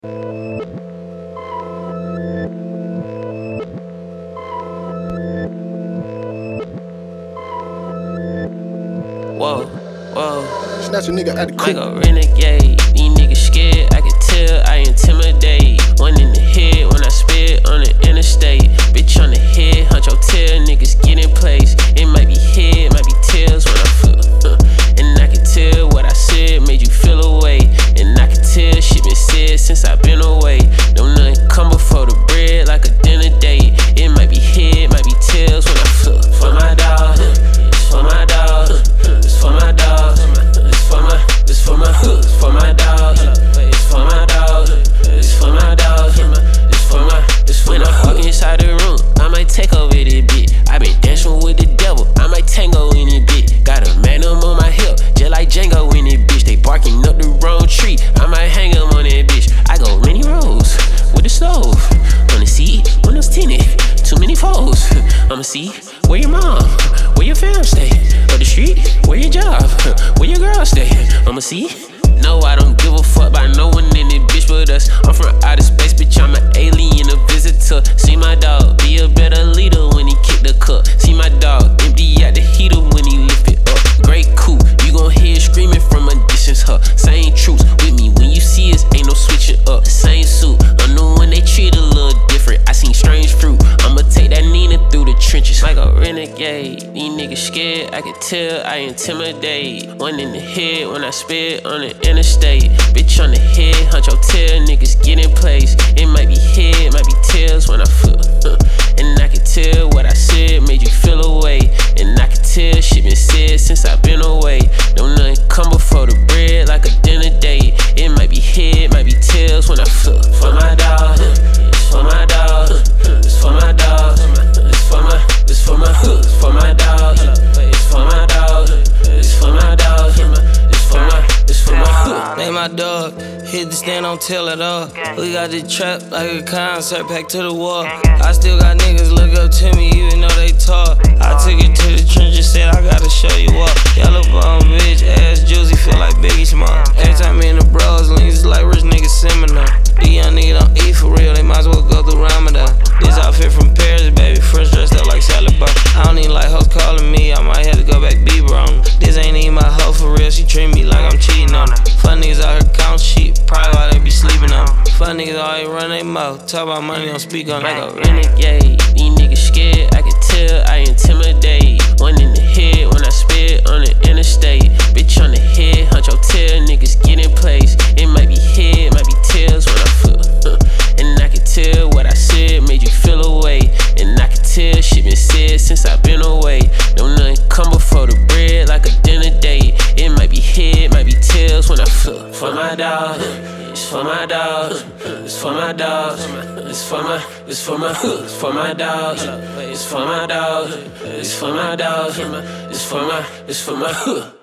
Whoa, whoa. Snatch a nigga out the Might go renegade. These niggas scared, I can tell I intimidate. One in the head when I spit on the interstate. Bitch on the head, hunch your tail, niggas get in place. It might be head, might be tails when I feel. And I can tell what I said made you feel away. And I can tell shit been said since I been away. Don't nothing come before the bread like a dinner date. It might be head, might be tails when I feel. For my dog, it's for my dog. It's for my dog. It's for my, it's for my hood. It's for my dog. It's for my dog. It's for my dog. It's for my, it's for when I walk inside the room, I might take over this bitch. I been dancing with the devil, I might tango in this bitch. Got a magnum on my hip, just like Django in this bitch. They barking up the wrong tree, I might hang them on that bitch. I go many rows with the stove. Wanna see windows tinted, too many foes. I'ma see where your mom, where your fam stay. Up the street, where your job, where your girl stay. I'ma see. No, I don't give a fuck about no one in this bitch but us. I'm from outer space, bitch, I'm an alien, a visitor. See my dog, be a better leader when he kick the cup. See my dog, empty out the heater when he lift it up. Great coupe, you gon' hear it screaming from a distance, huh? Same troops with me, when you see us, ain't no switching up. Same suit, I know when they treat a little different. I seen strange fruit, I'ma take that Nina through the trenches. Like a renegade, these niggas scared, I can tell I intimidate. One in the head when I spit on the interstate. Bitch on the head, hunch your tail, niggas get in place. It might be head, might be tails when I feel. And I can tell what I said made you feel away. And I can tell shit been said since I been away. Don't nothing come before the bread like a dinner date. It might be head, might be tails when I feel. For my dog, it's for my dog. It's for my dog. It's for my, it's for my hood. It's for my dog. It's for my dog. It's for my dog. It's for my, it's for my hood. They my dog, hit the stand, don't tell it all. We got the trap like a concert, packed to the wall. I still got niggas look up to me even though they talk. I took it to the trenches, said I gotta show you up. Yellow bum bitch, ass juicy, feel like Biggie Smart. Every time me in the bros, leans like rich niggas seminar. These young niggas don't eat for real, they might as well go through Ramadan. This outfit from Paris, baby, fresh dressed up like salad bar. I don't even like hoes calling me, I might have to go back Bieber on them. This ain't even my hoe for real, she treat me like I'm cheating on her. Fun niggas out here count sheep, probably why they be sleeping on them. Fun niggas always run they mouth, talk about money, don't speak on it. Like a renegade, these niggas scared, I can tell I intimidate. One in the head when I spit on the interstate. Bitch on the head, hunch your tail, niggas get in place. It might be head, might be tails when I feel. And I can tell what I said made you feel away. And I can tell shit been said since I been away. Don't nothing come before the bread like a dinner date. It might be head, might be tails when I feel. For my dog, it's for my dog. It's for my dog. It's for my, it's for my hood. It's for my dog. It's for my dog. It's for my dog. It's for my, it's for my hood.